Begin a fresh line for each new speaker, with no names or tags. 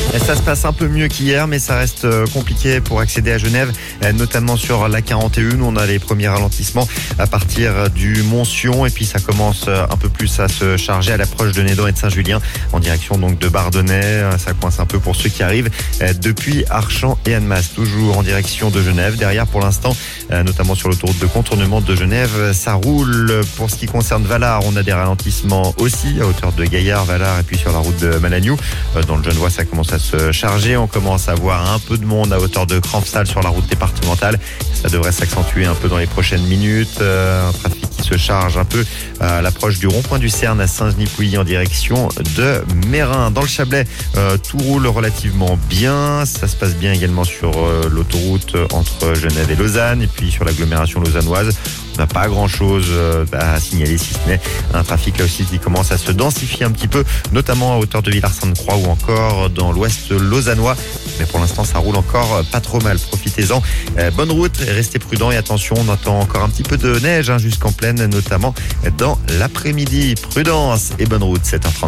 Et ça se passe un peu mieux qu'hier, mais ça reste compliqué pour accéder à Genève, notamment sur la 41. On a les premiers ralentissements à partir du Mont-Sion, et puis ça commence un peu plus à se charger à l'approche de Nédan et de Saint-Julien, en direction donc de Bardonnay. Ça coince un peu pour ceux qui arrivent depuis Archamps et Annemasse, toujours en direction de Genève. Derrière, pour l'instant, notamment sur l'autoroute de contournement de Genève, ça roule. Pour ce qui concerne Valard, on a des ralentissements aussi à hauteur de Gaillard, Valard, et puis sur la route de Malagnou. Dans le Genevois, ça commence à se charger. On commence à voir un peu de monde à hauteur de Crampsal sur la route départementale. Ça devrait s'accentuer un peu dans les prochaines minutes. Un trafic qui se charge un peu à l'approche du rond-point du Cerne à Saint-Genis-Pouilly en direction de Mérin. Dans le Chablais, tout roule relativement bien. Ça se passe bien également sur l'autoroute entre Genève et Lausanne, et puis sur l'agglomération lausannoise. On n'a pas grand-chose à signaler, si ce n'est un trafic là aussi qui commence à se densifier un petit peu, notamment à hauteur de Villars-Sainte-Croix ou encore dans l'ouest lausannois. Mais pour l'instant, ça roule encore pas trop mal. Profitez-en. Bonne route, restez prudents et attention, on attend encore un petit peu de neige jusqu'en plaine, notamment dans l'après-midi. Prudence et bonne route, 7h30.